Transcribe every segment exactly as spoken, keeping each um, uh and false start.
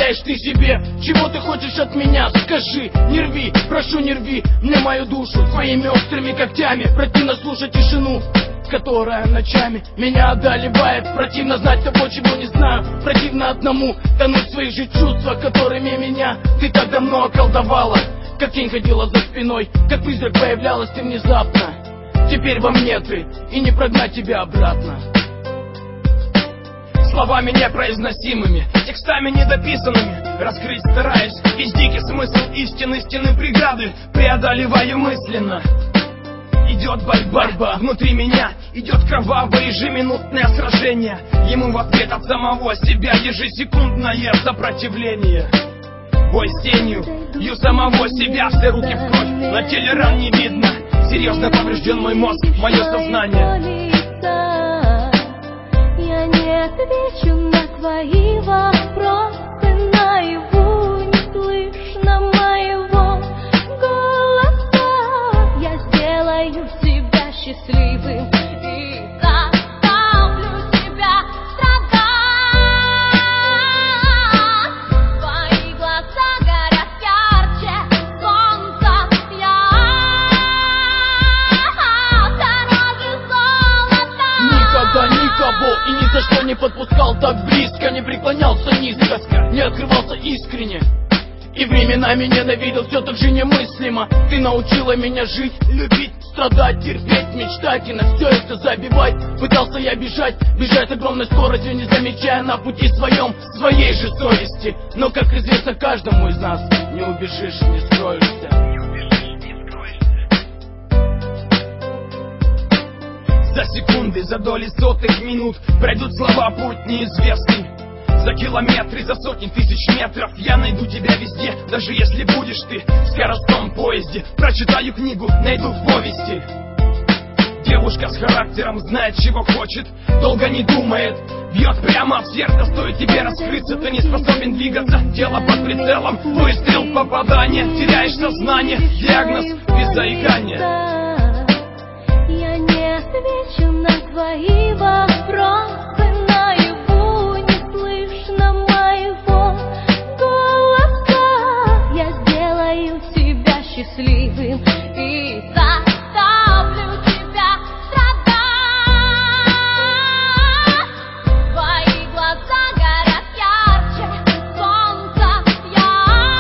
представляешь ты себе? Чего ты хочешь от меня? Скажи, не рви, прошу, не рви мне мою душу своими острыми когтями. Противно слушать тишину, которая ночами меня одолевает. Противно знать того, чего не знаю. Противно одному тонуть в своих же чувствах, которыми меня ты так давно околдовала. Как тень ходила за спиной, как призрак появлялась ты внезапно. Теперь во мне ты, и не прогнать тебя обратно. Словами непроизносимыми, текстами недописанными раскрыть стараюсь весь дикий смысл истины, стены преграды преодолеваю мысленно. Идет борьба внутри меня, идет кровавое ежеминутное сражение. Ему в ответ от самого себя ежесекундное сопротивление. Бой с тенью, бью самого себя, все руки в кровь, на теле ран не видно. Серьезно поврежден мой мозг, мое сознание. Я не отвечу на твои вопросы, наяву не слышно моего голоса. Я сделаю тебя счастливым и заставлю тебя страдать. Твои глаза горят ярче солнца, я дороже золота. Никогда никого и ни за что не подпускал так близко, не преклонялся низко, не открывался искренне. И временами ненавидел все так же немыслимо. Ты научила меня жить, любить, страдать, терпеть, мечтать и на все это забивать. Пытался я бежать, бежать огромной скоростью, не замечая на пути своем своей же совести. Но, как известно каждому из нас, не убежишь, не скроешься. За секунды, за доли сотых минут пройдут слова путь неизвестный. За километры, за сотни тысяч метров я найду тебя везде, даже если будешь ты в скоростном поезде. Прочитаю книгу, найду в повести. Девушка с характером знает, чего хочет, долго не думает, бьет прямо в сердце. Стоит тебе раскрыться, ты не способен двигаться. Тело под прицелом, выстрел, попадание, теряешь сознание, диагноз без заикания. Я не отвечу на твои вопросы, наяву не слышно моего голоса. Я сделаю тебя счастливым и заставлю тебя страдать. Твои глаза горят ярче солнца, я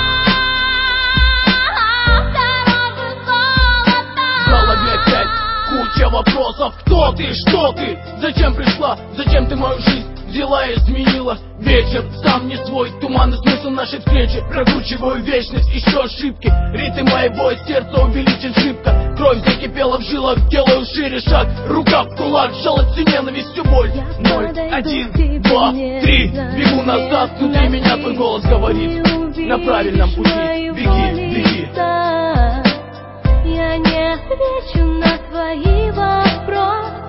дороже золота. В голове опять куча вопросов. Кто ты, что ты, зачем пришла, зачем ты мою жизнь взяла и изменила? Вечер сам не свой, туманный смысл нашей встречи. Прокручиваю вечность, еще ошибки. Ритм моего сердца увеличен шибко. Кровь закипела в жилах, делаю шире шаг. Рука в кулак, жалость и ненависть, всю боль. Ноль, один, два, три. Бегу назад, внутри меня твой голос говорит: на правильном пути, беги, беги. Я не отвечу на твои вопросы,